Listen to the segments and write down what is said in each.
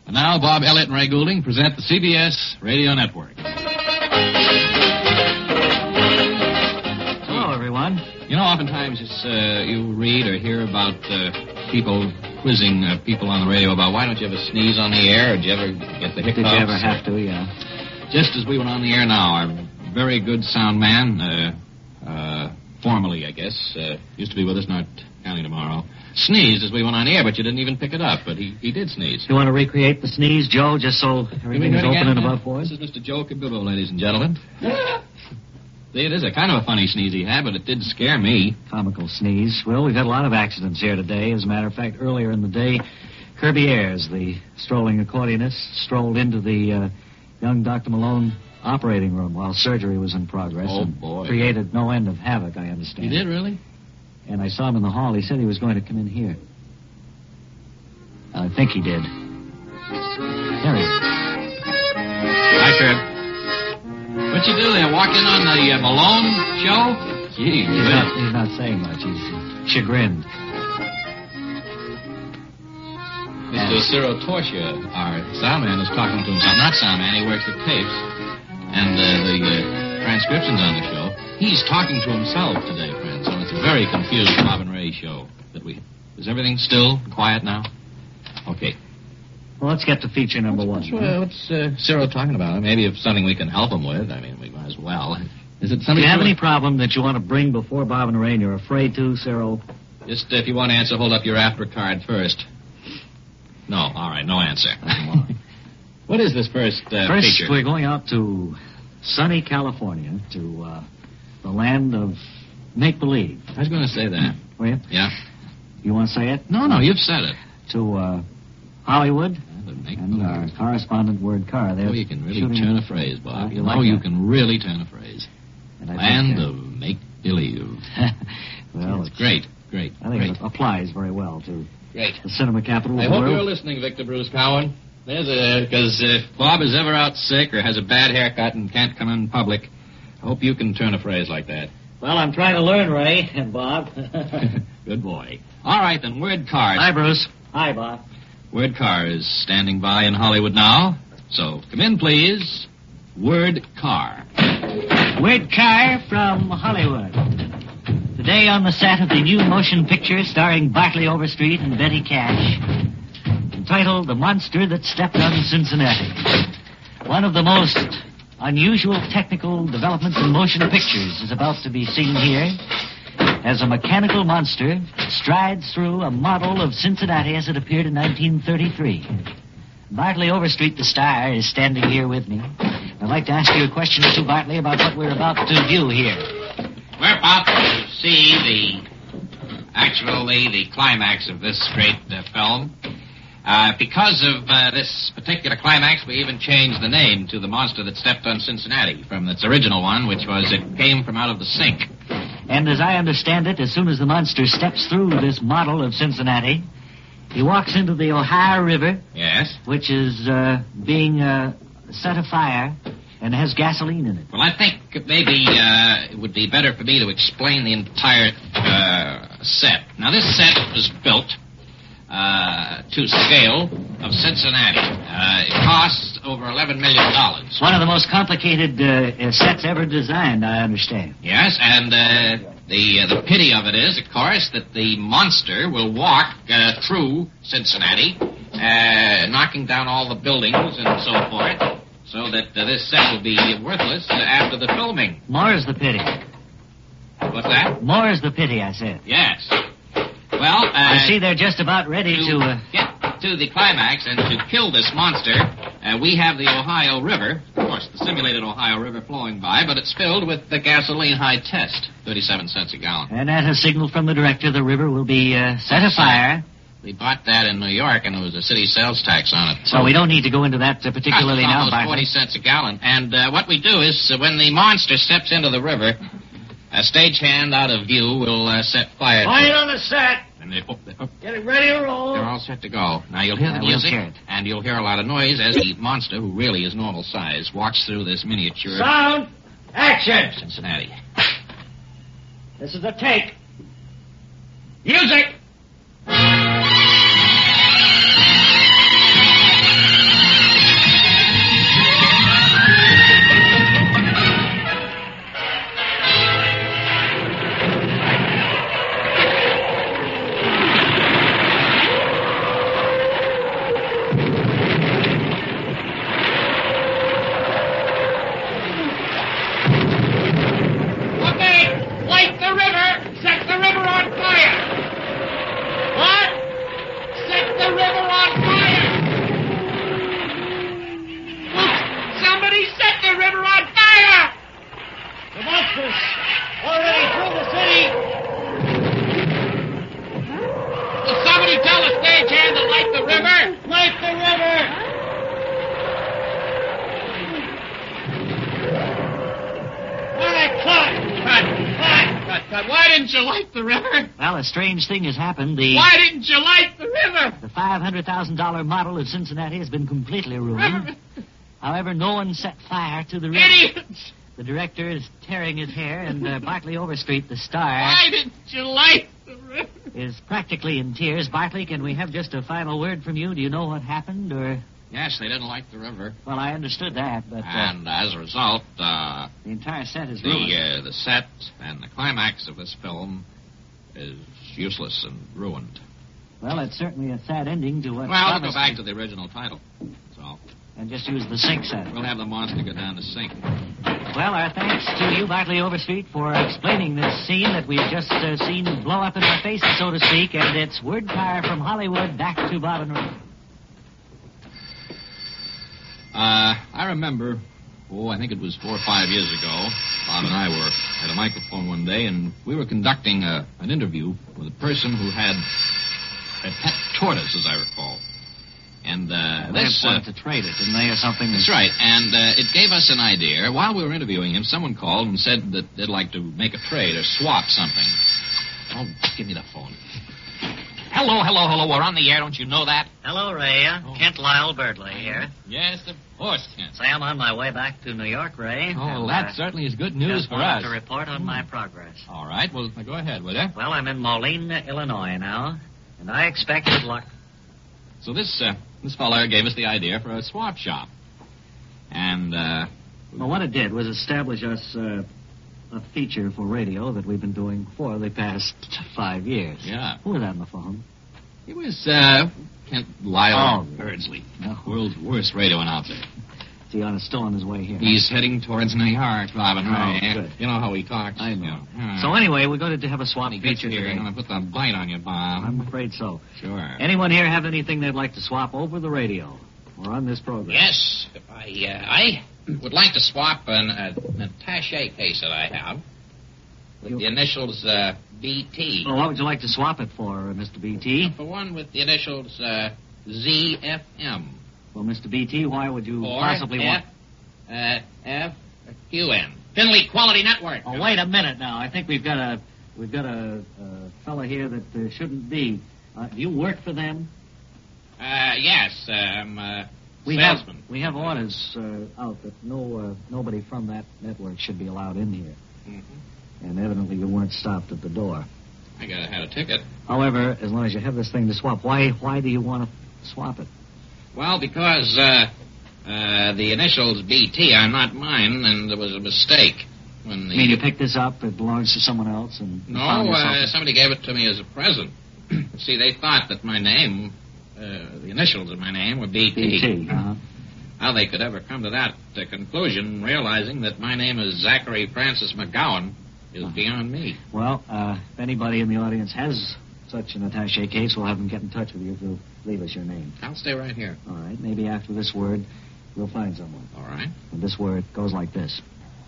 And now, Bob Elliott and Ray Goulding present the CBS Radio Network. Hello, everyone. You know, oftentimes you read or hear about people quizzing people on the radio about why don't you ever sneeze on the air, or did you ever get the hiccups? Did you ever have to, yeah. Just as we went on the air now, our very good sound man, formerly, I guess, used to be with us, not counting tomorrow, sneezed as we went on the air, but you didn't even pick it up, but he did sneeze. You want to recreate the sneeze, Joe, just so everything is open and above board? This is Mr. Joe Cabillo, ladies and gentlemen. See, it is a kind of a funny sneeze he had, but it did scare me. Comical sneeze. Well, we've had a lot of accidents here today. As a matter of fact, earlier in the day, Kirby Ayers, the strolling accordionist, strolled into the young Dr. Malone operating room while surgery was in progress. Oh, and boy. Created no end of havoc, I understand. He did, really? And I saw him in the hall. He said he was going to come in here. I think he did. There he is. Hi, Kirb. What you do there, walk in on the Malone show? Gee, He's not saying much. He's chagrined. Mr. Cyril Torsia, our sound man, is talking to himself. Not sound man, he works the tapes. And the transcriptions on the show. He's talking to himself today, friends. So it's a very confused Bob and Ray show. Is everything still quiet now? Okay. Well, let's get to feature number one. What's Cyril talking about? Maybe if something we can help him with. I mean, we might as well. Is it something? Do you have any problem that you want to bring before Bob and Ray and you're afraid to, Cyril? Just if you want to answer, hold up your AFTRA card first. No, all right, no answer. What is this first First, feature? we're going out to sunny California, to the land of make-believe. I was going to say that. Were you? Yeah. You want to say it? No, you've said it. To Hollywood. Make And our correspondent, Word Carr. Oh, you can really turn a phrase, Bob. You like you that? can really turn a phrase. And I Land think, of make-believe. well, It's great. I think it applies very well to Great. the cinema capital I of the hope world. you're listening, Victor Bruce Cowan. Because if Bob is ever out sick or has a bad haircut and can't come in public, I hope you can turn a phrase like that. Well, I'm trying to learn, Ray and Bob. Good boy. All right, then, Word Carr. Hi, Bruce. Hi, Bob. Word Carr is standing by in Hollywood now. So, come in, please. Word Carr. Word Carr from Hollywood. Today on the set of the new motion picture starring Bartley Overstreet and Betty Cash, entitled The Monster That Stepped on Cincinnati. One of the most unusual technical developments in motion pictures is about to be seen here as a mechanical monster strides through a model of Cincinnati as it appeared in 1933. Bartley Overstreet, the star, is standing here with me. I'd like to ask you a question or two, Bartley, about what we're about to view here. We're about to see the climax of this great film. Because of this particular climax, we even changed the name to The Monster That Stepped on Cincinnati from its original one, which was It Came From Out of the Sink. And as I understand it, as soon as the monster steps through this model of Cincinnati, he walks into the Ohio River, Yes? which is being set afire and has gasoline in it. Well, I think maybe it would be better for me to explain the entire set. Now, this set was built to scale of Cincinnati. It costs over $11 million. One of the most complicated sets ever designed, I understand. Yes, and the pity of it is, of course, that the monster will walk through Cincinnati, knocking down all the buildings and so forth, so that this set will be worthless after the filming. More is the pity. What's that? More is the pity, I said. Yes. Well, I see they're just about ready to... get to the climax and to kill this monster, we have the Ohio River, of course, the simulated Ohio River flowing by, but it's filled with the gasoline high test, 37 cents a gallon. And at a signal from the director, the river will be set afire. We bought that in New York, and there was a city sales tax on it. So we don't need to go into that particularly Costs now, almost Bartley. 40 cents a gallon. And what we do is, when the monster steps into the river, a stagehand out of view will set fire to Quiet it. on the set. And they, Get it ready to roll. they're all set to go. Now, you'll hear the we'll music, hear it. and you'll hear a lot of noise as the monster, who really is normal size, walks through this miniature Sound. Action. Cincinnati. This is a take. Music. didn't you like the river? Well, a strange thing has happened. Why didn't you like the river? The $500,000 model of Cincinnati has been completely ruined. However, no one set fire to the river. Idiots! The director is tearing his hair, and Bartley Overstreet, the star, Why didn't you like the river? is practically in tears. Bartley, can we have just a final word from you? Do you know what happened, or... Yes, they didn't like the river. Well, I understood that, but... And as a result, the entire set is ruined. the set and the climax of this film is useless and ruined. Well, it's certainly a sad ending to what... Well, we'll go back to the original title. That's all. And just use the sink set. We'll have the monster go down the sink. Well, our thanks to you, Bartley Overstreet, for explaining this scene that we've just seen blow up in our faces, so to speak, and it's word car from Hollywood back to Bob and Ray. I remember, I think it was 4 or 5 years ago, Bob and I were at a microphone one day, and we were conducting an interview with a person who had a pet tortoise, as I recall. And they wanted to trade it, didn't they, or something? That's right. And it gave us an idea. While we were interviewing him, someone called and said that they'd like to make a trade or swap something. Oh, give me the phone. Hello. We're on the air. Don't you know that? Hello, Ray. Kent Lyle Birdley here. Yes, of course, Kent. Say, I'm on my way back to New York, Ray. Oh, well, that certainly is good news just for wanted us. to report on my progress. All right. Well, go ahead, will you? Well, I'm in Moline, Illinois now, and I expect good luck. So this fellow gave us the idea for a swap shop. And, well, what it did was establish us a feature for radio that we've been doing for the past 5 years. Yeah. Who was that on the phone? It was, Kent Lyle Birdsley, No. world's worst radio announcer. Is he still on his way here? He's heading towards New York, Bob and Ray. Good. You know how he talks. I know. Yeah. So anyway, we're going to have a swap When he gets feature here, today. I'm going to put the bite on you, Bob. I'm afraid so. Sure. Anyone here have anything they'd like to swap over the radio or on this program? Yes, if I would like to swap an attaché case that I have with the initials BT. Well, what would you like to swap it for, Mr. BT? For one with the initials ZFM. Well, Mr. BT, why would you Or possibly want... FQN. Finley Quality Network. Oh, wait a minute now. I think we've got a fella here that shouldn't be. Do you work for them? Yes, I'm We salesman. have orders out that nobody from that network should be allowed in here. Mm-hmm. And evidently you weren't stopped at the door. I had a ticket. However, as long as you have this thing to swap, why do you want to swap it? Well, because the initials BT are not mine, and there was a mistake. When the... You mean you picked this up, it belongs to someone else, and you No, found yourself... somebody gave it to me as a present. See, they thought that my name, the initials of my name were BT. BT, How they could ever come to that conclusion, realizing that my name is Zachary Francis McGowan, is beyond me. Well, if anybody in the audience has such an attaché case, we'll have them get in touch with you if you'll leave us your name. I'll stay right here. All right. Maybe after this word, we'll find someone. All right. And this word goes like this.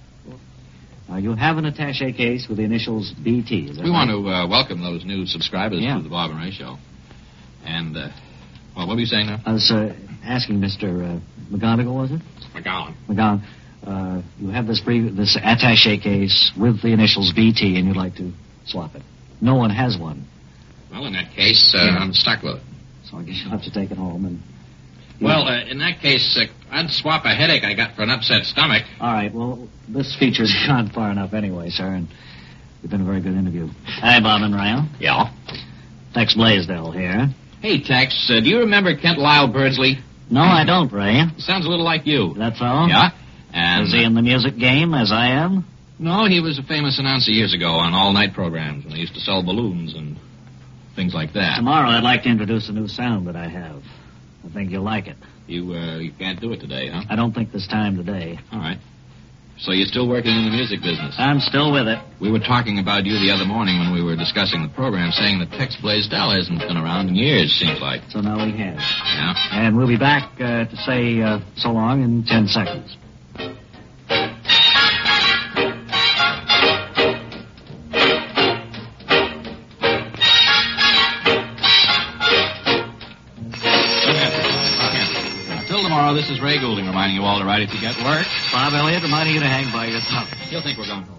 Now, you have an attaché case with the initials BT. Is that We right? want to welcome those new subscribers to the Bob and Ray Show. And, what were you saying now? I was asking Mr. McGonigal, was it? McGowan. McGowan, you have this attaché case with the initials BT, and you'd like to swap it. No one has one. Well, in that case, I'm stuck with it. So I guess you'll have to take it home and... Well, in that case, I'd swap a headache I got for an upset stomach. All right, well, this feature's gone far enough anyway, sir, and it's been a very good interview. Hi, Bob and Ryle. Yeah? Tex Blaisdell here. Hey, Tex, do you remember Kent Lyle Birdsley? No, I don't, Ray. He sounds a little like you. That's all? Yeah? And Is he in the music game, as I am? No, he was a famous announcer years ago on all-night programs when they used to sell balloons and things like that. Tomorrow I'd like to introduce a new sound that I have. I think you'll like it. You can't do it today, huh? I don't think this time today. All right. So you're still working in the music business? I'm still with it. We were talking about you the other morning when we were discussing the program, saying that Tex Blaisdell hasn't been around in years, seems like. So now we have. Yeah? And we'll be back to say so long in 10 seconds. Until tomorrow, this is Ray Goulding reminding you all to write if you get work. Bob Elliott reminding you to hang by your thumb. He'll think we're going home.